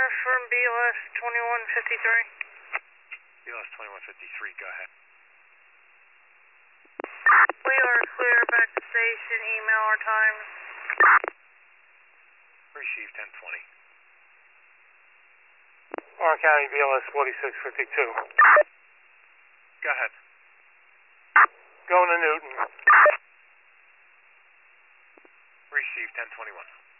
from BLS 2153. BLS 2153, go ahead. We are clear back to station. Email our times. Receive 1020. Orange County BLS 4652. Go ahead. Going to Newton. Receive 1021.